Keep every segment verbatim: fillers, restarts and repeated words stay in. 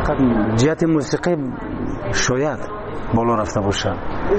فقط جهت موسیقی شاید بالا رفته باشه،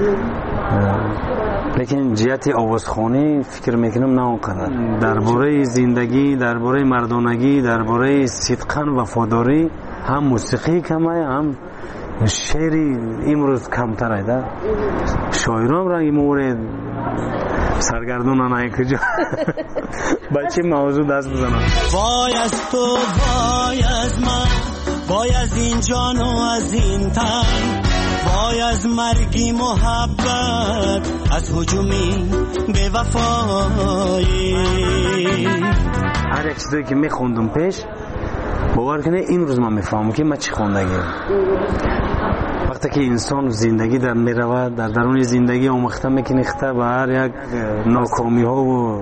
لیکن جهت آوازخوانی فکر میکنم نه اونقدر. درباره زندگی، درباره مردانگی، درباره صدقان و وفاداری هم موسیقی کمه، هم شعری امروز کمتر ایده. شاعرام رنگ مورد سرگردون نای کجا بچه موضوع دست بزنم. وای از تو، وای از من، وای از این جان و از این تن، وای از مرگی محبت، از هجومی به وفایی. هر یک چیزی که میخوندم پیش باور کنه امروز من میفهمم که من چی خوندگیم. وقتی که انسان زندگی در میرود، در درون زندگی آموخته میکنه و هر یک ناکامی ها و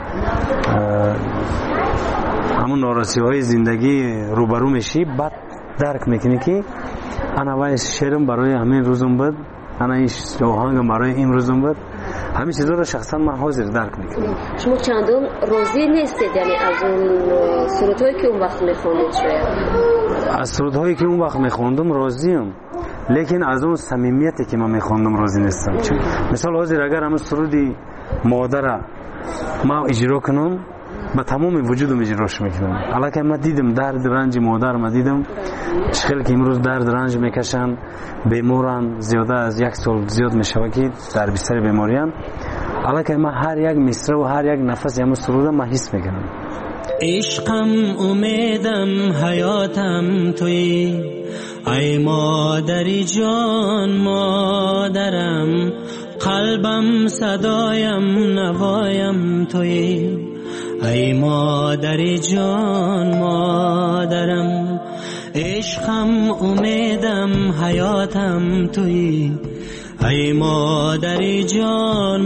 همون ناراضی های زندگی روبرو میشی، بعد درک میکنی که انا وای شعرم برای همین روزم بود، انا این آهنگم برای این روزم بود. همین چیزا رو شخصا من حاضر درک میکنم. شما چندان راضی نیستید یعنی از اون سرودهایی که اون وقت میخوندید؟ شاید از سرودهایی که اون وقت میخوندم راضیم، لیکن از اون صمیمیتی که من میخوندم راضی نیستم. مثال حاضر اگر همون سرودی مادر ما اجرا کنم با تمام وجودم اجراش میکنم. حالا که من دیدم درد رنج مادر، ما دیدم چخیل که امروز درد رنج میکشن، بیمارن، زیاده از یک سال زیاد میشوه که در بستر بیماریان. حالا که من هر یک مصرع و هر یک نفس همون سرودم من حس میکنم. عشقم، امیدم، حیاتم توی، ای مادری جان مادرم، قلبم صدایم نوایم توی، ای مادری جان مادرم. عشقم، امیدم، حیاتم توی، ای مادری جان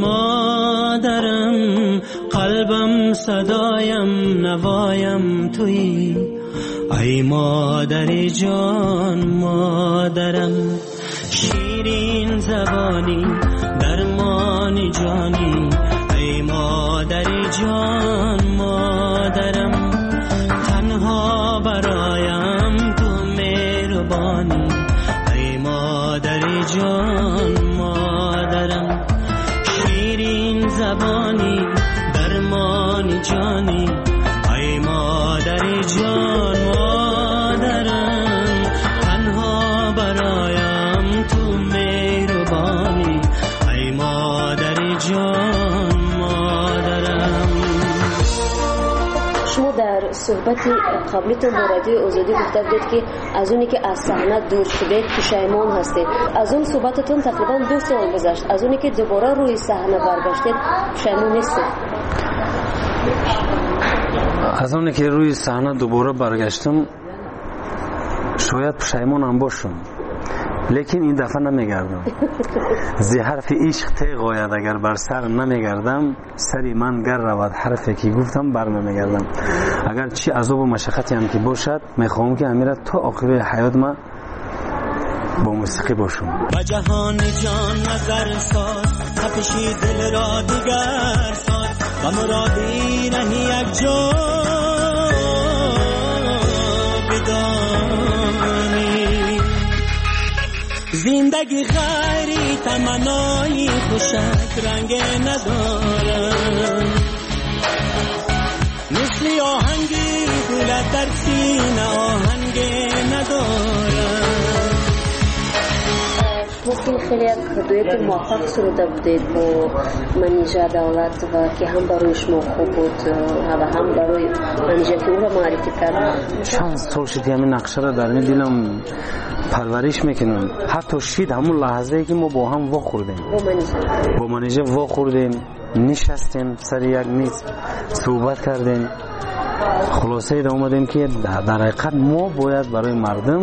مادرم، قلبم صدایم نوایم توی، ای مادری جان مادرم. شیرین زبانی درمانی جانی، ای مادری جان مادرم، تنها برایم تو مهربانی، ای مادری جان مادرم. شیرین زبانی درمانی جانی، ای مادری جان مادرم، تنها برایم تو مهربانی، ای مادری جان مادرم. شما در صحبت قبلیتون با رادیو آزادی گفته بودید که از اونی که از صحنه دور شدید پشیمان هستید. از اون صحبتتون تقریبا دو سال گذشت. از اونی که دوباره روی صحنه برگشتید پشیمان نیستید؟ از اونی که روی صحنه دوباره برگشتم شاید پشیمانم باشم، لیکن این دفعه نمیگردم. زی حرف عشق تیغ آید اگر بر سر نمیگردم، سری من گر رود حرفی که گفتم بر نمیگردم. اگر چی عذاب و مشقتی هم که باشد میخواهم که امیره تا آخر حیات من با موسیقی باشم. با جهان جان نظر ساز، تپشی دل را دیگر ساز، و مرادی نهی یک جا بدانی. زندگی غیری تمنایی خوشک رنگ ندارم، مثل آهنگی گلت در سینه آهنگ ندارم. ممکن خیلی یک دویت موفق سروده بودید با منیژه دولت و که هم برای شما خوب بود و هم برای منیژه که او را معرفی کرد. چند سال شدی همین نقشه را در این دلم پرورش میکنم. حتی شید همون لحظه ای که ما با هم وا خوردیم، با منیژه با منیژه وا خوردیم، نشستیم سر یک میز صحبت کردیم، خلاصه ای اومدیم که در حقیقت ما باید برای مردم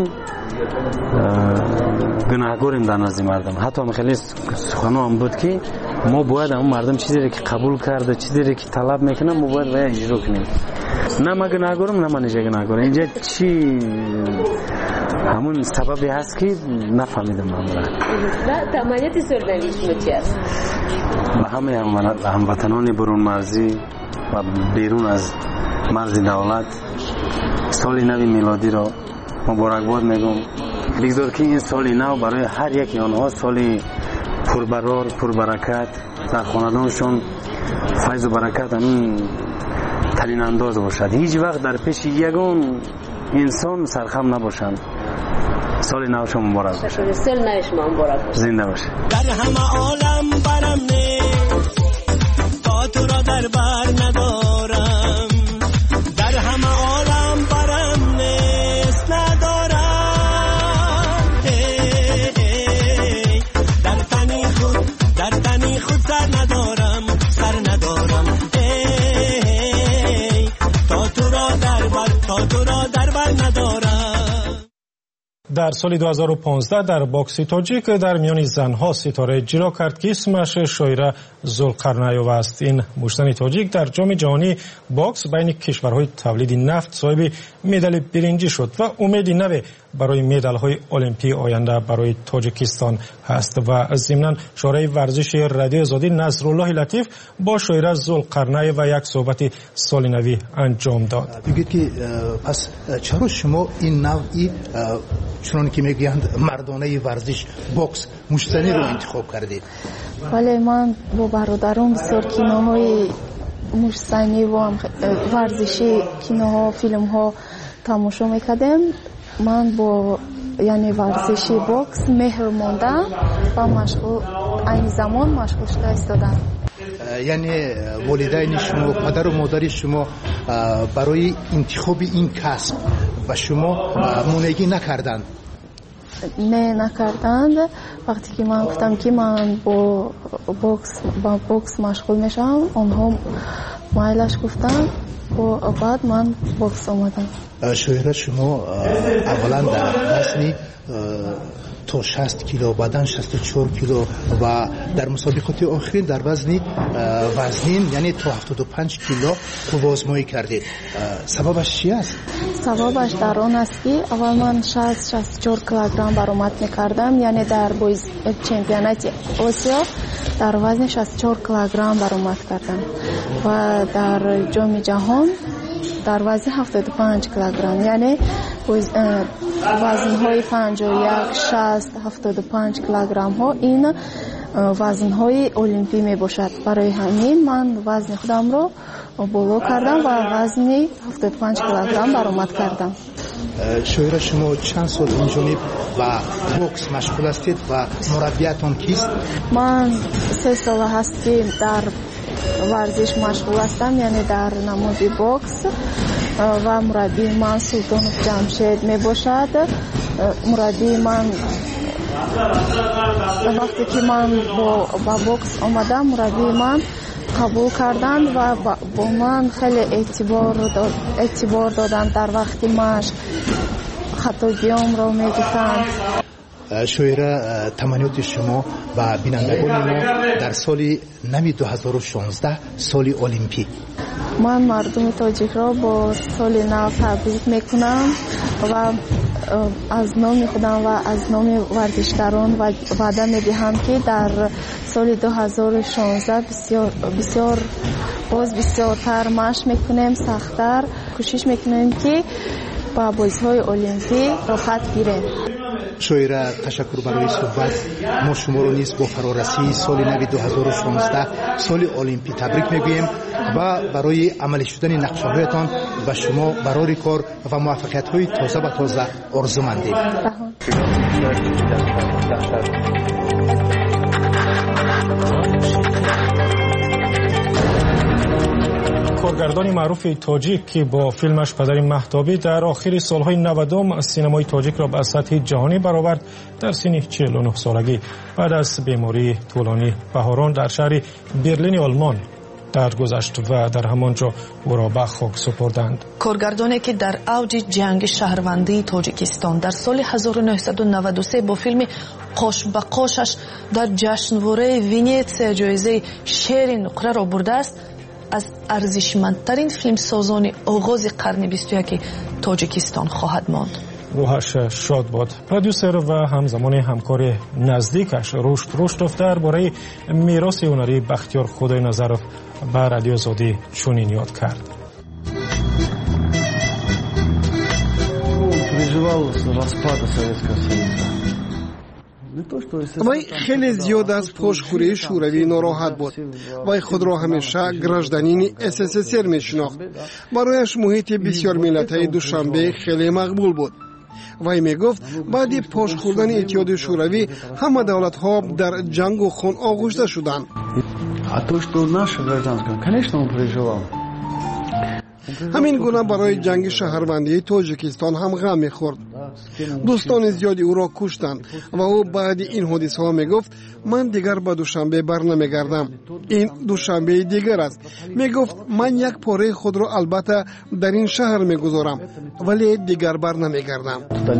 گناهگاریم در نزد مردم. حتی خیلی سخنو هم بود که ما باید اون مردم چیزی رو که قبول کرده، چیزی رو که طلب میکنه ما باید باید اجرا کنیم. نه ما گناهگارم نه منیژه گناهگارم. اینجا چی همون سببی هست که نفهمیدم من را. نه تمانیت سردنیش چی است؟ به همه هموطنان برون مرزی و بیرون از مرز دولت سال نو میلادی را مبارکباد میگم. بگذار که این سال نو برای هر یکی آنها سال پربرار پربرکت، در خاندانشون فیض و برکت همین ترین انداز باشد. هیچ وقت در پیش یگان انسان سرخم نباشند. سال نو شما مبارک باشه. سال نو شما مبارک باشه. زنده باشه. در همه عالم برم نیست تا تو را در بر ندارم، در همه عالم برم نیست ندارم، در تنی خود در تنی خود سر ندارم سر ندارم، تا تو را در بر تا تو را در بر ندارم. در سال دو هزار و پانزده در باکس تاجیک در میان زنها ستاره اجرا کرد که اسمش شایره ذوالقرنیوف است. این مشتن تاجیک در جام جهانی باکس بین کشورهای تولید نفت صاحب مدال برنجی شد و امید نو برای مدال های المپی آینده برای تاجیکستان هست. و ضمناً شورای ورزش رادیو آزادی نصرالله لطیف با شایره ذوالقرنیوف و یک صحبت سال نوی انجام داد. بگید که پس چرا شما این نوعی چون که میگویند مردانه ورزش باکس مشتنی رو انتخاب کردید؟ بله، من با برادرم بسیار کینوهای مشتنی و ورزشی، کینوها، فیلمها تماشا میکردم. من با یعنی ورزشی باکس مهر موندم و مشغول این زمان مشغول شده ایستادم. یعنی والدین شما، پدر و مادر شما برای انتخاب این کسب و شما مانعی نکردند؟ نه نکردند. وقتی که من گفتم که من با باکس با باکس مشغول میشم، آنها مایلش گفتن و بعد من باکس آمدم. شایره شما اولا در وزن تا شصت کیلو، بعداً شصت و چهار کیلو و در مسابقات آخرین در وزن وزنین یعنی تا هفتاد و پنج کیلو قوازمایی کردید. سببش چی است؟ سببش در آن است که اول من شصت شصت و چهار کیلوگرم برآمد میکردم، یعنی در بویز چمپیونات آسیا در وزن شصت و چهار کیلوگرم برآمد کردم و در جام جهان در وزن هفتاد و پنج کیلوگرم، یعنی وزن‌های پنجاه و یک، شصت، هفتاد و پنج کیلوگرم ها این وزن‌های المپی می باشد. برای همین من وزن خودم رو بالا کردم و وزن هفتاد و پنج کیلوگرم برآمد کردم. شایره شما چند سال این جانب و باکس مشغول هستید و مربیتون کیست؟ من سه سال هست که در ورزش مشغول هستم، یعنی در نماد باکس و مربی من سلطان جمشید می باشد. مربی من وقتی که من با, با باکس آمدم مربی من قبول کردند و با من خیلی اعتبار داد، اعتبار دادند. در وقتی مشق خطابیام را می گفتند. شایره تمنیات شما و بینندگان ما در سال نو دو هزار و شانزده سال المپی. من مردم تاجیک را با سال نو تبریک میکنم و از نام خودم و از نام ورزشکاران و وعده میدهم که در سال دو هزار و شانزده بسیار بسیار باز بسیارتر مشق میکنیم، سختتر کوشش میکنیم که با بازی‌های المپی راحت گیریم. شایره تشکر برای صحبت. ما شما رو نیز با فرارسی سال نو دو هزار و شانزده سال المپی تبریک میگوییم و برای عملی شدن نقشه‌هایتان و شما برای کار و موفقیت‌های تازه و تازه آرزومندیم. کارگردانی معروف تاجیک که با فیلمش پدر مهتابی در آخر سالهای نودم سینمای تاجیک را به سطح جهانی برآورد، در سن چهل و نه سالگی بعد از بیماری طولانی بهاران در شهر برلین آلمان درگذشت و در همانجا او را به خاک سپردند. کارگردانی که در اوج جنگ شهروندی تاجیکستان در سال هزار و نهصد و نود و سه با فیلم قاش به قاشش در جشنواره ونیتسیا جایزه شیر نقره را برده است، از ارزشمندترین فیلم سازان آغاز قرن بیست و یک تاجیکستان خواهد ماند. روحش شاد باد. پرودوسر و همزمان همکار نزدیکش رشد رشدوف درباره میراث هنری بختیار خدای نظرов به رادیو آزادی چنین یاد کرد. переживал распада Советского Союза. вай хеле зиёд аз пошхӯрии шӯравӣ нороҳат буд. вай худро ҳамеша гражданини ссср мешинохт. барояш муҳити бисёрмиллатаи душанбе хеле мақбул буд. вай мегуфт баъди пош хӯрдани иттиҳоди шӯравӣ ҳама давлатҳо дар ҷангу хун оғӯшта шуданд. А то, что наше гражданское, конечно, он переживал. ҳамин гуна барои ҷанги шаҳрвандии тоҷикистон ҳам ғам мехӯрд. дӯстони зиёди ӯро куштанд ва ӯ баъди ин ҳодисаҳо мегуфт ман дигар ба душанбе барнамегардам. ин душанбеи дигар аст. мегуфт ман як пораи худро албатта дар ин шаҳр мегузорам, вале дигар барнамегардам.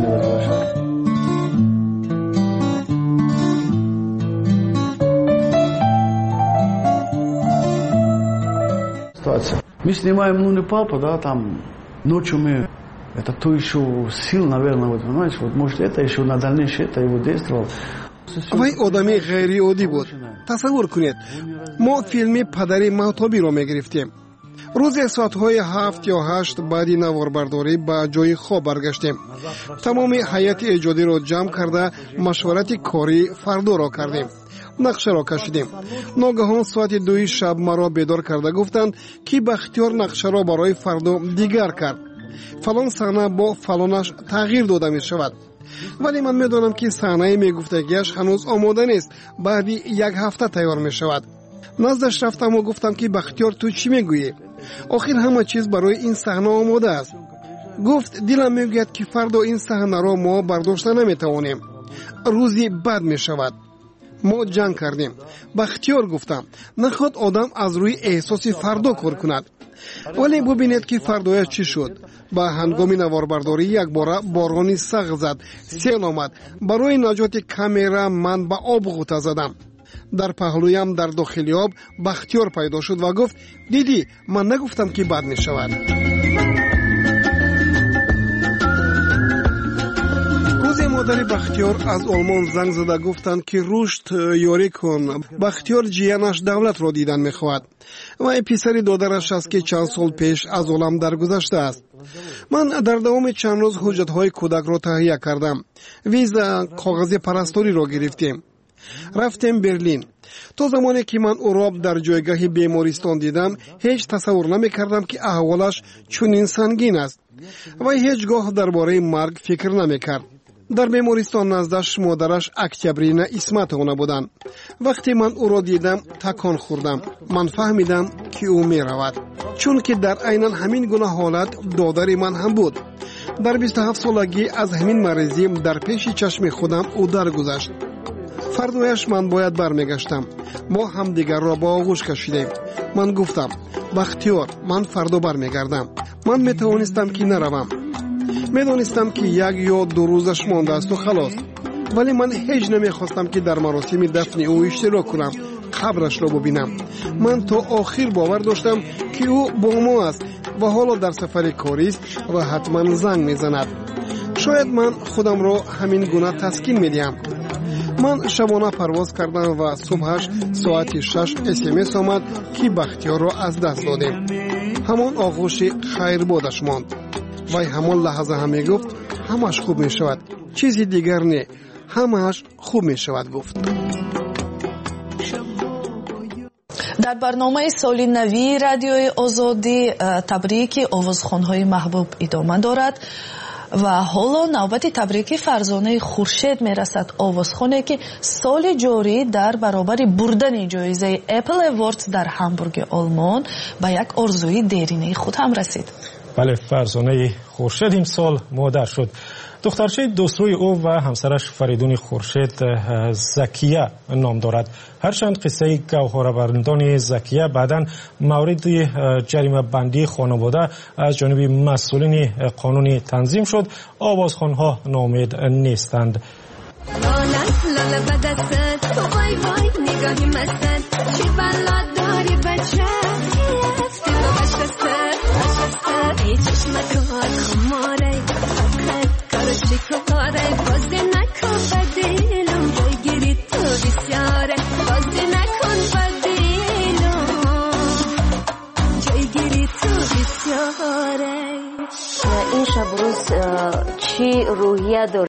Мы снимаем «Лунный папа», да, там ночью мы, это то еще сил, наверное, вот, понимаете, вот, может, это еще на дальнейшее, это его действовало. вай одами ғайриоддӣ буд. тасаввур кунед, мо филми «Падари маҳтоби»ро мегирифтем. рӯзе соатҳои ҳафт ё ҳашт баъди наворбардорӣ ба ҷои хоб баргаштем. тамоми ҳайати эҷодиро ҷамъ карда машварати кори фардоро кардем. нақшаро кашидем. ногаҳон соати дуи шаб маро бедор карда гуфтанд ки Бахтиёр нақшаро барои фардо дигар кард. фалон саҳна бо фалонаш тағйир дода мешавад. вале ман медонам ки саҳнаи мегуфтагиаш ҳанӯз омода нест, баъди як ҳафта тайёр мешавад. наздаш рафтаму гуфтам ки Бахтиёр ту чӣ мегӯӣ? охир ҳама чиз барои ин саҳна омода аст. гуфт дилам мегӯяд ки фардо ин саҳнаро мо бардошта наметавонем. рӯзи бад мешавад. мо ҷанг кардем. Бахтиёр гуфтам наход одам аз рӯи эҳсоси фардо кор кунад. вале бубинед ки фардояш чӣ шуд. ба ҳангоми наворбардорӣ якбора борони сағ зад, сел омад. барои наҷоти камера ман ба об ғута задам. дар паҳлӯям дар дохили об Бахтиёр пайдо шуд ва гуфт дидӣ ман нагуфтам ки бад мешавад. модари Бахтиёр аз олмон занг зада гуфтанд ки рушд ёрӣ кун. Бахтиёр ҷиянаш давлатро дидан мехоҳад. вай писари додараш аст ки чанд сол пеш аз олам даргузаштааст. ман дар давоми чанд рӯз ҳуҷҷатҳои кӯдакро таҳия кардам. виза, коғази парасториро гирифтем. рафтем Берлин. то замоне ки ман ӯро дар ҷойгоҳи бемористон дидам, ҳеҷ тасаввур намекардам ки аҳволаш чунин сангин аст. вай ҳеҷ гоҳ дар бораи марг фикр намекард. дар бемористон наздаш модараш Октябрина Исматовна буданд. вақте ман ӯро дидам, такон хӯрдам. ман фаҳмидам ки ӯ меравад. чунки дар айнан ҳамин гуна ҳолат додари ман ҳам буд. дар бисту ҳафт солагӣ аз ҳамин марезӣ дар пеши чашми худам ӯ даргузашт. фардояш ман бояд бармегаштам. мо ҳамдигарро ба оғӯш кашидем. ман гуфтам Бахтиёр, ман фардо бармегардам. ман метавонистам ки наравам. медонистам ки як ё ду рӯзаш мондаасту халос. вале ман ҳеҷ намехостам ки дар маросими дафни ӯ иштирок кунам, қабрашро бубинам. ман то охир бовар доштам ки ӯ бо мо аст ва ҳоло дар сафари корист ва ҳатман занг мезанад. шояд ман худамро ҳамин гуна таскин медиҳам. ман шабона парвоз кардам ва субҳаш соати шаш смс омад ки Бахтиёрро аз даст додем. ҳамон оғӯши хайрбодаш монд. вай ҳамон лаҳза ҳам мегуфт ҳамаш хуб мешавад, чизи дигар не, ҳамаш хуб мешавад гуфт. дар барномаи соли навии радиои озодӣ табрики овозхонҳои маҳбуб идома дорад ва ҳоло навбати табрики Фарзонаи Хуршед мерасад, овозхоне ки соли ҷорӣ дар баробари бурдани ҷоизаи Apple Awards дар Ҳамбурги Олмон ба як орзуи деринаи худ ҳам расид. бале, Фарзонаи Хуршед имсол модар шуд. духтарчаи дӯстрӯи ӯ ва ҳамсараш Фаридуни Хуршед Закия ном дорад. ҳарчанд қиссаи гавҳоравардони Закия баъдан мавриди ҷаримабандии хонавода аз ҷониби масъулини қонунӣ танзим шуд, овозхонҳо ноумед нестанд. این شب روز چی روحیه داره.